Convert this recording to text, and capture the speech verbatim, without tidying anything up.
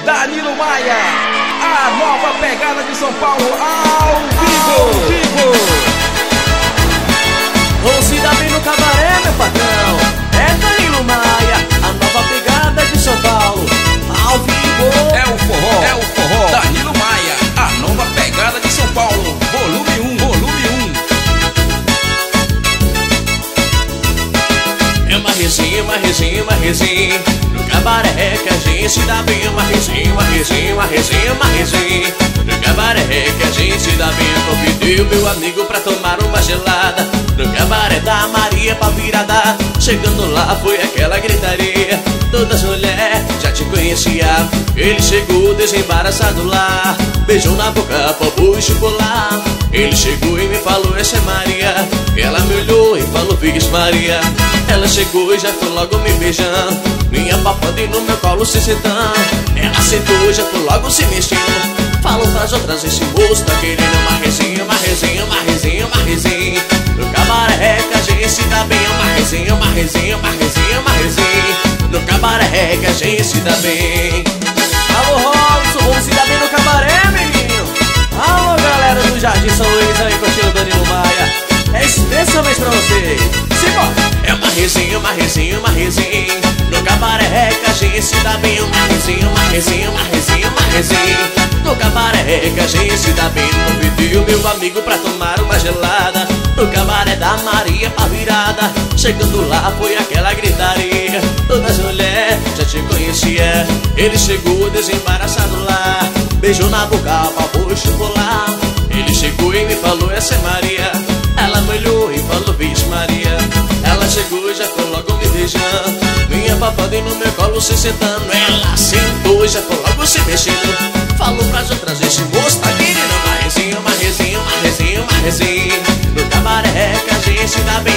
Danilo Maia, a nova pegada de São Paulo ao vivo. Ao vivo. Vou se dar bem no cabaré, meu patrão. É Danilo Maia, a nova pegada de São Paulo ao vivo. É o forró, é o forró. Danilo Maia, a nova pegada de São Paulo, volume um, volume um. É uma resenha, uma resenha, uma resenha. No cabaré que a gente se dá bem. Uma resenha, uma resenha, uma resenha, uma resenha. No cabaré que a gente se dá bem. Convidei o meu amigo pra tomar uma gelada no cabaré da Maria pra virada. Chegando lá foi aquela gritaria. Todas as mulheres já te conhecia. Ele chegou desembaraçado lá, beijou na boca, popô e chocolate. Ele chegou e me falou, essa é Maria. Ela me olhou e falou, Vixe Maria. Ela chegou e já foi logo me beijando, minha papando e no meu colo se sentando. Ela sentou e já foi logo se mexendo. Falou pras outras, esse moço tá querendo uma resenha, uma resenha, uma resenha, uma resenha. No cabaré que a gente se dá bem. Uma resenha, uma resenha, uma resenha, uma resenha. No cabaré que a gente se dá bem. Alô Robson, vamos se dar bem no cabaré, menino. Alô galera do Jardim São Luís aí curtindo o Danilo Maia. É especialmente pra vocês. Simbora! É uma resenha, uma resenha, uma resenha. No cabaré que a gente se dá bem. Uma resenha, uma resenha, uma resenha, uma resenha. No cabaré que a gente se dá bem. Convidei o meu amigo pra tomar uma gelada no cabaré da Maria pra virada. Chegando lá foi aquela gritaria. Todas as mulheres já te conhecia. Ele chegou desembaraçado lá, beijou na boca, papou e chocolate. Ele chegou e me falou, essa é Maria. Ela me olhou e falou, Vixe Maria. Ela chegou e já foi logo me beijando, minha papada e no meu colo se sentando. Ela sentou e já foi logo se mexendo. Falou pras outras, esse moço tá querendo uma resenha, uma resenha, uma resenha, uma resenha. No cabaré que a gente se dá bem.